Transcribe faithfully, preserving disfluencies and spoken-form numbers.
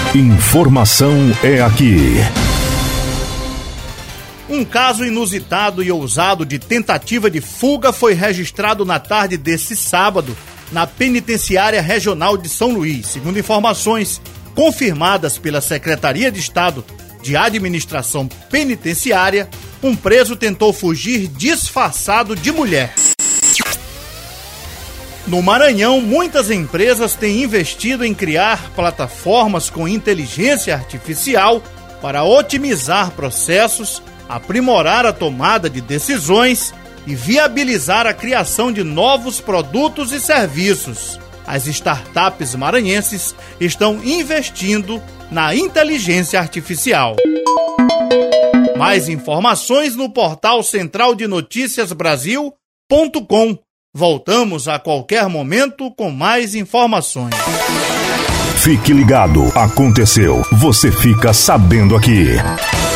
Informação é aqui. Um caso inusitado e ousado de tentativa de fuga foi registrado na tarde desse sábado na Penitenciária Regional de São Luís. Segundo informações confirmadas pela Secretaria de Estado de Administração Penitenciária, um preso tentou fugir disfarçado de mulher. No Maranhão, muitas empresas têm investido em criar plataformas com inteligência artificial para otimizar processos, aprimorar a tomada de decisões e viabilizar a criação de novos produtos e serviços. As startups maranhenses estão investindo na inteligência artificial. Mais informações no portal central de notícias brasil ponto com. Voltamos a qualquer momento com mais informações. Fique ligado, aconteceu, você fica sabendo aqui.